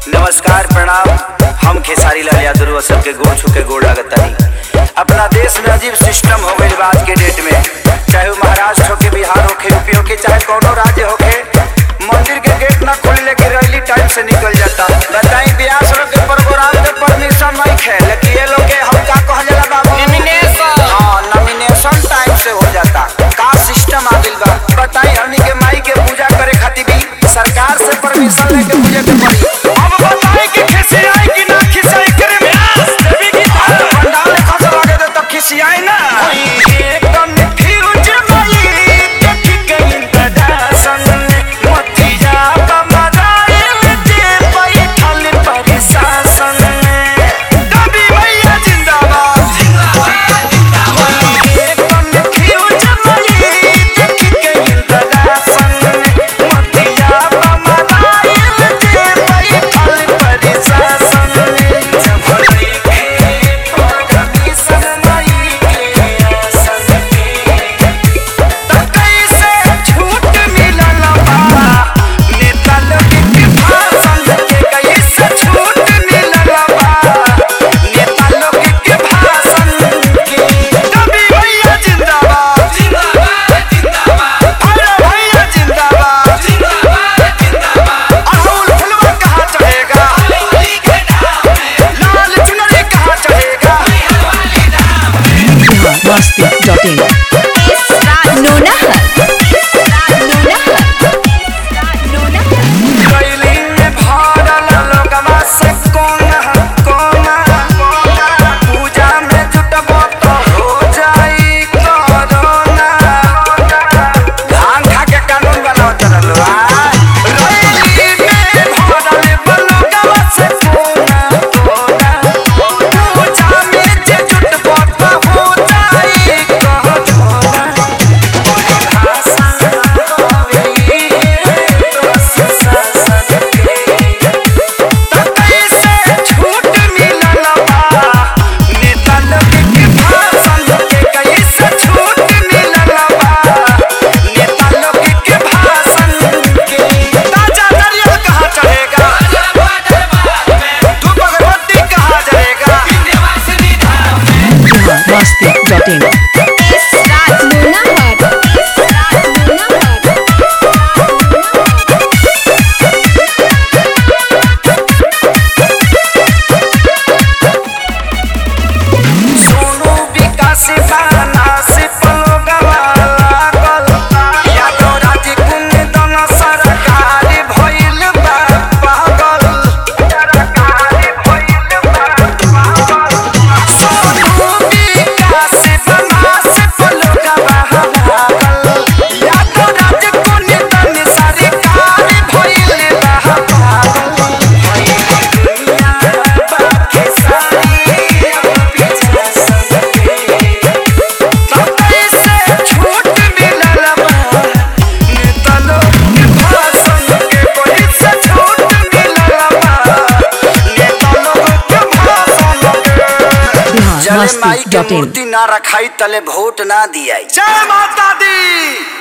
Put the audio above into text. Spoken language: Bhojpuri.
नमस्कार प्रणाम। हम खेसारी लाल यादव सबके गोड़ छुके गोड़ लगतानी। अपना देश में अजीब सिस्टम हो गई आज के डेट में, चाहे वो महाराष्ट्र होके, बिहार होके, यूपी होके, चाहे कोनो राज्य होके, मंदिर के गेट ना खोल लेके रैली टाइम से निकल जाता। बताई ब्याह सड़क के प्रोग्राम के परमिशन नहीं है, लेकिन ये लोग के हम का कह जाला बाबू नॉमिनेशन। हाँ, नॉमिनेशन टाइम से हो जाता। का सिस्टम आ गइल बा। बताई हमनी के माई के पूजा करे खातिर भी सरकार से परमिशन लेके पूजा के पड़ी। अब बताई कि खिसियाई कि ना खिसियाई करे में देवी की पंडाल लेखा से लगे दे तो खिसियाई ना। एकदम फ्यूज माई देखी गई प्रदर्शन मोतिया बमराइल जे बैठल प्रशासन। दबी भैया जिंदाबाद जिंदाबाद जिंदाबाद। एकदम फ्यूज माई देखी गई प्रदर्शन मोतिया बमराइल जे बैठल प्रशासन। जबरई के परमिशन नहीं के आसन के त कैसे छूट मिलल बा। नेता लोग के भाषण के कैसे छूट मिलल बा। नेता लोग के भाषण के। दबी भैया जिंदाबाद जिंदाबाद जिंदाबाद। अरे भैया जिंदाबाद जिंदाबाद जिंदाबाद। अड़हुल फुलवा कहाँ चढ़ेगा, लाल चुनरी कहाँ चढ़ेगा। Masti.in कैली में भरल लोगवा से कोना कोना। पूजा में जुटबो तो हो जाई कोरोना। धान खा के कानून बनाओ चलल बा। कैली में भरल लोगवा से कोना कोना। पूजा में जे जुटबो तो हो जाई कोरोना। भाषा होई तो शासन के त कैसे छूट मिलल बा। नेता लोग के भाषण के कैसे छूट मिलल बा। नेता लोग के भाषण के। ताजा नारियल कहाँ चढ़ेगा, धूप अगरबत्ती कहाँ जलेगा। Masti.in सोनू विकास बाना से पलोगवा लागल। यादव राज कुंदन सरकार भइल बा पागल। सरकार भइल बा पागल। सोनू विकास बाना से पलोगवा लागल। यादव राज कुंदन सरकार भइल बा पागल। दुनिया बाके सारी पीछे सके त कैसे छूट मिलल बा। नेता लोग के भाषण के कैसे छूट मिलल बा। नेता लोग के भाषण के। जले माई के Masti.in मूर्ति ना रखाई तले वोट ना दियाई। जय माता दी।